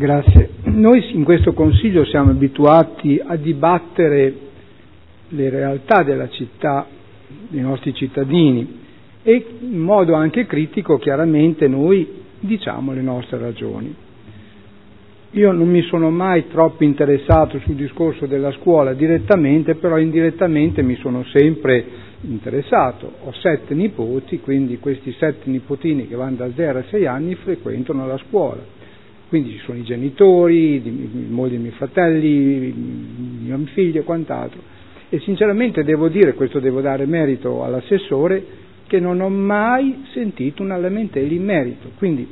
Grazie. Noi in questo Consiglio siamo abituati a dibattere le realtà della città, dei nostri cittadini, e in modo anche critico chiaramente noi diciamo le nostre ragioni. Io non mi sono mai troppo interessato sul discorso della scuola direttamente, però indirettamente mi sono sempre interessato. Ho 7 nipoti, quindi questi 7 nipotini che vanno da 0 a 6 anni frequentano la scuola. Quindi ci sono i genitori, i mogli dei miei fratelli, i miei figli e quant'altro. E sinceramente devo dire, questo devo dare merito all'assessore, che non ho mai sentito una lamentela in merito. Quindi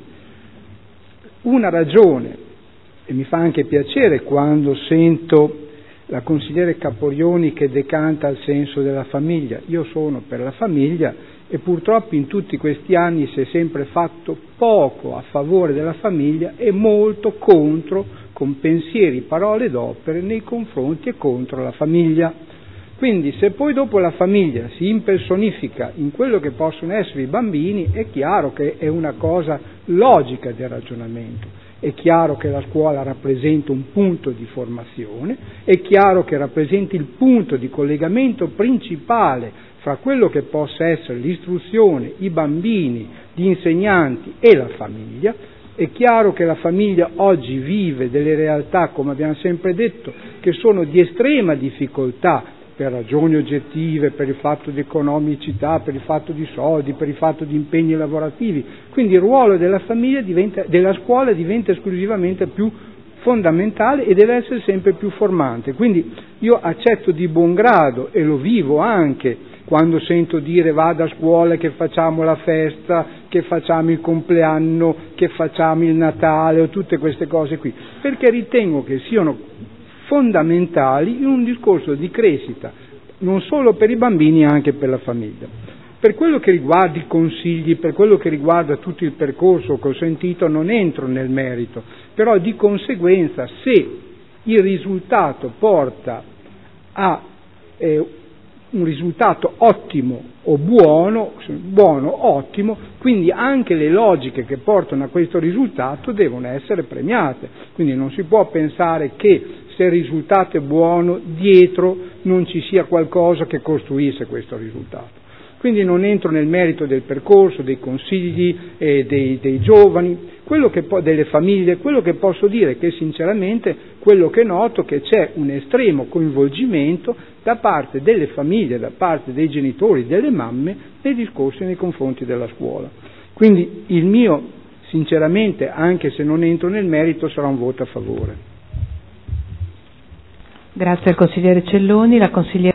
una ragione, e mi fa anche piacere quando sento la consigliere Caporioni che decanta il senso della famiglia. Io sono per la famiglia e purtroppo in tutti questi anni si è sempre fatto poco a favore della famiglia e molto contro, con pensieri, parole ed opere nei confronti e contro la famiglia. Quindi se poi dopo la famiglia si impersonifica in quello che possono essere i bambini, è chiaro che è una cosa logica del ragionamento. È chiaro che la scuola rappresenta un punto di formazione, è chiaro che rappresenta il punto di collegamento principale fra quello che possa essere l'istruzione, i bambini, gli insegnanti e la famiglia. È chiaro che la famiglia oggi vive delle realtà, come abbiamo sempre detto, che sono di estrema difficoltà per ragioni oggettive, per il fatto di economicità, per il fatto di soldi, per il fatto di impegni lavorativi. Quindi il ruolo della famiglia della scuola diventa esclusivamente più fondamentale e deve essere sempre più formante. Quindi io accetto di buon grado e lo vivo anche quando sento dire vada a scuola che facciamo la festa, che facciamo il compleanno, che facciamo il Natale o tutte queste cose qui, perché ritengo che siano fondamentali in un discorso di crescita, non solo per i bambini, anche per la famiglia. Per quello che riguarda i consigli, per quello che riguarda tutto il percorso che ho sentito, non entro nel merito, però di conseguenza se il risultato porta a un risultato ottimo o buono, ottimo, quindi anche le logiche che portano a questo risultato devono essere premiate. Quindi non si può pensare che se il risultato è buono dietro non ci sia qualcosa che costruisse questo risultato. Quindi non entro nel merito del percorso, dei consigli, dei giovani, delle famiglie. Quello che posso dire è che sinceramente quello che noto è che c'è un estremo coinvolgimento da parte delle famiglie, da parte dei genitori, delle mamme, nei discorsi nei confronti della scuola. Quindi il mio, sinceramente, anche se non entro nel merito, sarà un voto a favore. Grazie al consigliere Celloni. La consigliera